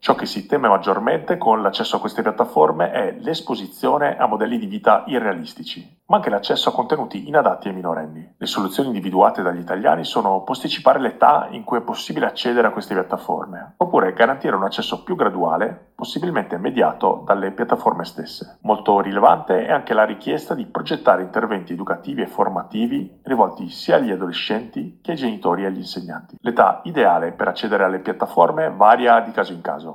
Ciò che si teme maggiormente con l'accesso a queste piattaforme è l'esposizione a modelli di vita irrealistici, ma anche l'accesso a contenuti inadatti ai minorenni. Le soluzioni individuate dagli italiani sono posticipare l'età in cui è possibile accedere a queste piattaforme, oppure garantire un accesso più graduale, possibilmente mediato dalle piattaforme stesse. Molto rilevante è anche la richiesta di progettare interventi educativi e formativi rivolti sia agli adolescenti che ai genitori e agli insegnanti. L'età ideale per accedere alle piattaforme varia di caso in caso.